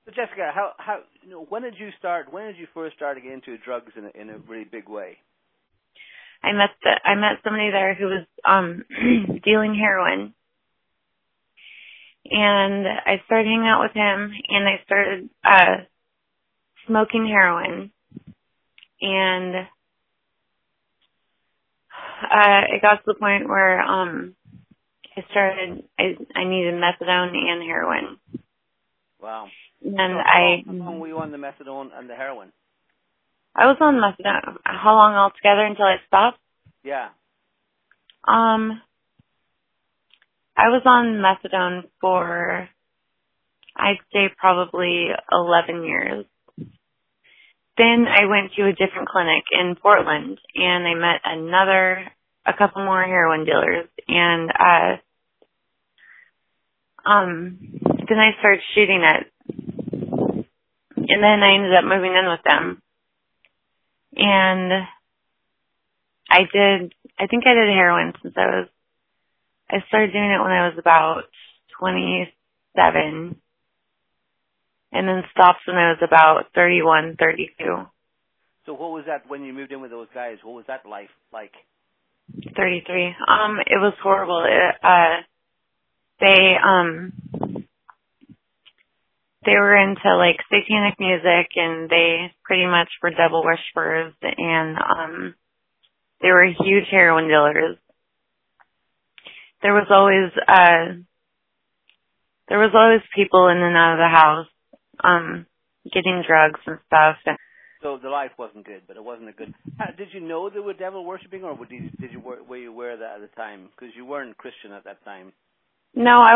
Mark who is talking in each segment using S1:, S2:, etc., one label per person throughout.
S1: So Jessica, how when did you start? When did you first start to get into drugs in a really big way?
S2: I met somebody there who was dealing heroin, and I started hanging out with him, and I started smoking heroin, and it got to the point where I needed methadone and heroin.
S1: Wow.
S2: And
S1: how long were you on the methadone and the heroin?
S2: I was on methadone. How long altogether until I stopped?
S1: Yeah.
S2: I was on methadone for, I'd say probably 11 years. Then I went to a different clinic in Portland, and I met a couple more heroin dealers, and then I started shooting it, and then I ended up moving in with them, and I think I did heroin since I started doing it when I was about 27, and then stopped when I was about 31, 32.
S1: So what was that when you moved in with those guys? What was that life like?
S2: 33. It was horrible. They were into like satanic music, and they pretty much were devil worshippers, and they were huge heroin dealers. There was always people in and out of the house, getting drugs and stuff.
S1: So the life wasn't good, but it wasn't a good. Did you know they were devil worshipping, or were you aware of that at the time? Because you weren't Christian at that time.
S2: No, I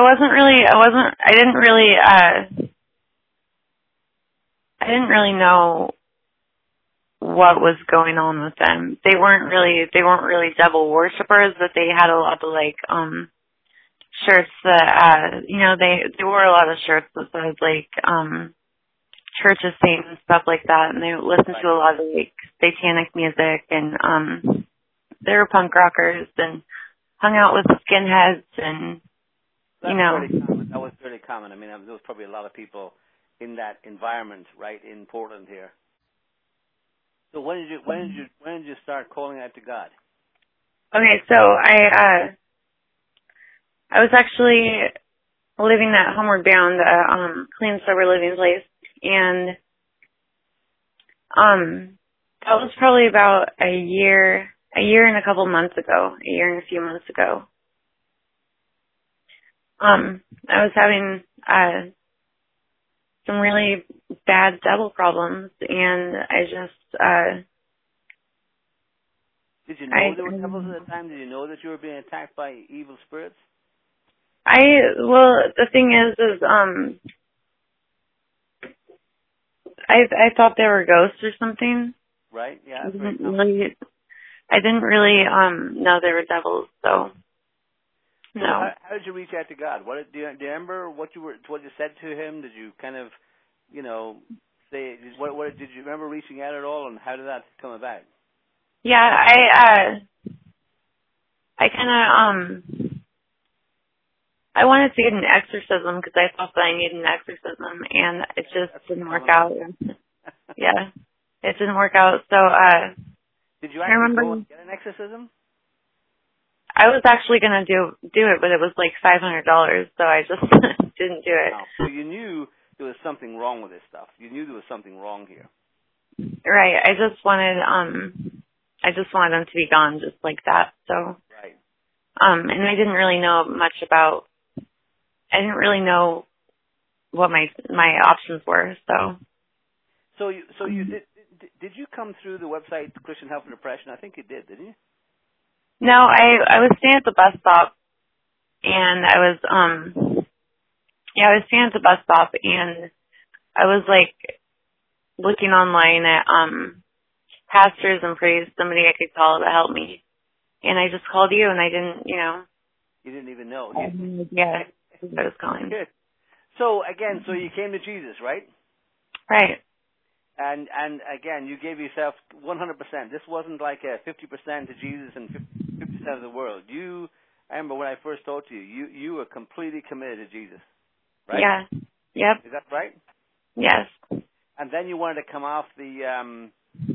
S2: didn't really know what was going on with them. They weren't really devil worshippers, but they had a lot of like shirts that they wore a lot of shirts that said like Church of Satan and stuff like that, and they listened to a lot of like satanic music, and they were punk rockers and hung out with skinheads, and
S1: That was fairly common. I mean, there was probably a lot of people in that environment, right, in Portland here. So when did you start calling out to God?
S2: Okay, so I was actually living at Homeward Bound, clean sober living place, and that was probably about a year and a few months ago. I was having some really bad devil problems, and I just
S1: Did you know there were devils at the time? Did you know that you were being attacked by evil spirits?
S2: The thing is I thought they were ghosts or something.
S1: Right, yeah.
S2: I didn't really know they were devils, so no.
S1: How did you reach out to God? Do you remember what you said to him? Did you kind of, say did you remember reaching out at all, and how did that come about?
S2: Yeah, I kind of I wanted to get an exorcism because I thought that I needed an exorcism, and it just didn't work out. Yeah, it didn't work out. So
S1: did you actually go and get an exorcism?
S2: I was actually going to do it, but it was like $500, so I just didn't do it.
S1: Wow. So you knew there was something wrong with this stuff. You knew there was something wrong here.
S2: Right. I just wanted them to be gone just like that. So
S1: right.
S2: And I didn't really know what my options were.
S1: So you did you come through the website Christian Help for Depression? I think you did, didn't you?
S2: No, I was staying at the bus stop, and I was staying at the bus stop, and I was like looking online at pastors and priests, somebody I could call to help me, and I just called you, and I didn't,
S1: You didn't even know.
S2: Yeah, I was calling.
S1: Good. So again, you came to Jesus, right?
S2: Right.
S1: And again, you gave yourself 100%. This wasn't like a 50% to Jesus and 50% of the world. I remember when I first talked to you, you were completely committed to Jesus, right?
S2: Yeah. Yep.
S1: Is that right?
S2: Yes.
S1: And then you wanted to come off the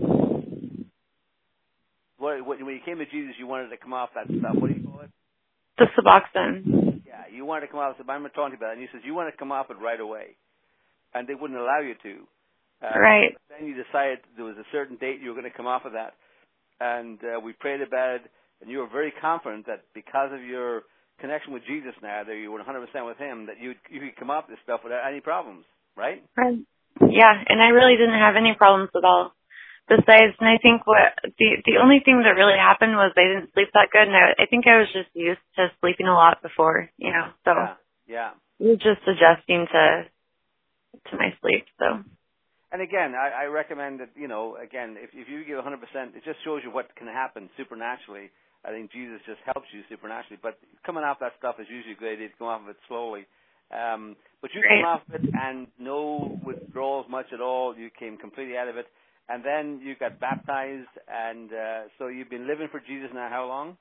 S1: when you came to Jesus, you wanted to come off that stuff. What do you call it?
S2: The Suboxone.
S1: Yeah, you wanted to come off. I'm talking about it. And you said you want to come off it right away, and they wouldn't allow you to.
S2: Right.
S1: Then you decided there was a certain date you were going to come off of that, and we prayed about it, and you were very confident that because of your connection with Jesus now, that you were 100% with Him, that you could come off this stuff without any problems, right?
S2: Right. Yeah, and I really didn't have any problems at all. Besides, and I think what the only thing that really happened was I didn't sleep that good, and I think I was just used to sleeping a lot before, so
S1: yeah.
S2: it was just adjusting to my sleep. So.
S1: And again, I recommend that, again, if you give 100%, it just shows you what can happen supernaturally. I think Jesus just helps you supernaturally. But coming off that stuff is usually a good idea to come off of it slowly. But you came off of it and no withdrawals much at all. You came completely out of it. And then you got baptized. And so you've been living for Jesus now how long?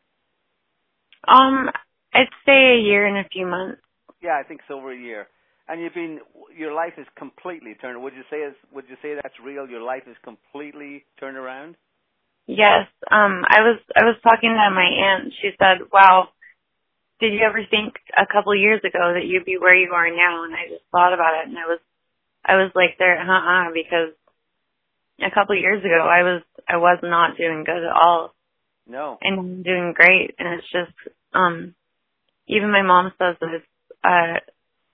S2: I'd say a year and a few months.
S1: Yeah, I think it's over a year. And your life is completely turned. Would you say that's real? Your life is completely turned around?
S2: Yes. I was talking to my aunt. She said, "Wow, did you ever think a couple of years ago that you'd be where you are now?" And I just thought about it, and I was like, "There, because a couple of years ago I was not doing good at all.
S1: No.
S2: And I'm doing great, and it's just even my mom says that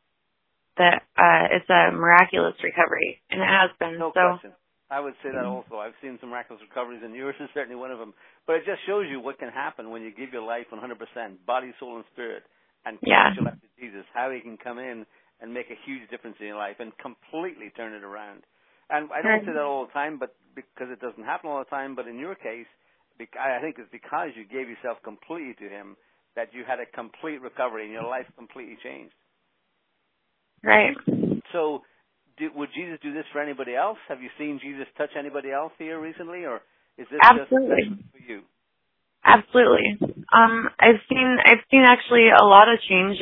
S2: it's a miraculous recovery, and it has been.
S1: No question. I would say that also. I've seen some miraculous recoveries, and yours is certainly one of them. But it just shows you what can happen when you give your life 100%, body, soul, and spirit, and commit your life to Jesus, how He can come in and make a huge difference in your life and completely turn it around. And I don't say that all the time, but because it doesn't happen all the time, but in your case, I think it's because you gave yourself completely to Him that you had a complete recovery and your life completely changed.
S2: Right.
S1: So would Jesus do this for anybody else? Have you seen Jesus touch anybody else here recently, or is this just for you?
S2: Absolutely. I've seen actually a lot of change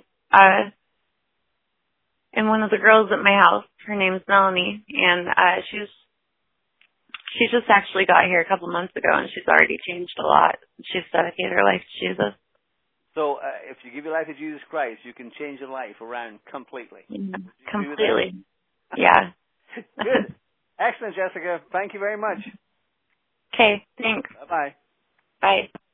S2: in one of the girls at my house. Her name's Melanie, and she just actually got here a couple months ago, and she's already changed a lot. She's dedicated her life to Jesus.
S1: So if you give your life to Jesus Christ, you can change your life around completely.
S2: Yeah, completely. Yeah.
S1: Good. Excellent, Jessica. Thank you very much.
S2: Okay, thanks.
S1: Bye-bye.
S2: Bye.